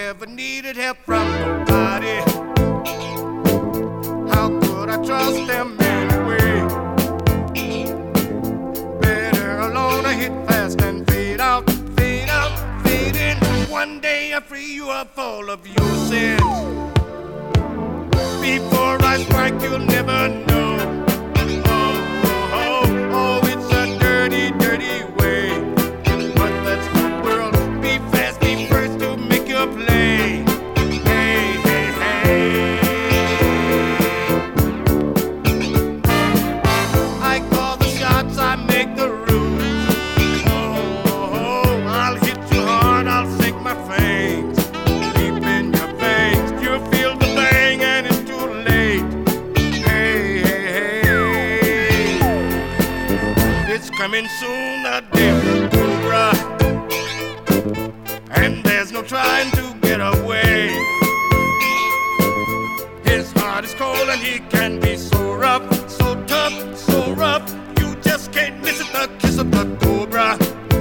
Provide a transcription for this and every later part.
never needed help from nobody. How could I trust them anyway? Better alone, I hit fast and fade out, fade out, fade in. One day I free you up all of your sins. Before I strike, you'll never know. Oh, oh, oh, it's a dirty, dirty way. But that's the world. Be fast, be first to make your play. Hey, hey, hey. I call the shots, I make the rules. Oh, oh, I'll hit you hard, I'll sink my fangs deep in your veins. You feel the bang and it's too late. Hey, hey, hey. It's coming soon, the day of the cobra. And there's no trying to get away. His heart is cold and he can be so rough, so tough, so rough. You just can't miss it, the kiss of the cobra.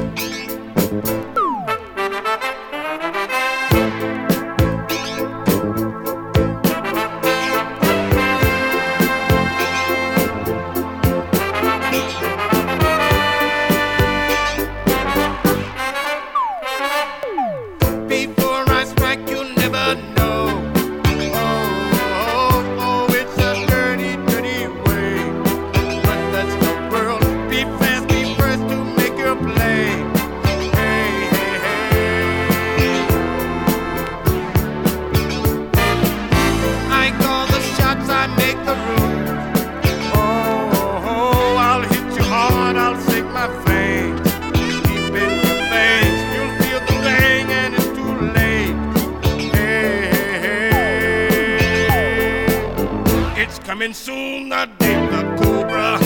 Before I strike, you'll never know. Oh, oh, it's a dirty, dirty way. But that's the world. Be fast, be first to make your play. Hey, hey, hey. I call the shots, I make the rules. Oh, oh, I'll hit you hard, I'll sink my fangs deep in your veins. You'll feel the bang and it's too late. Hey, hey, hey. It's coming soon, the day of the cobra.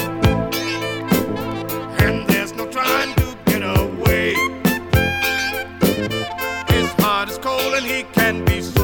And there's no trying to get away. His heart is cold and he can be so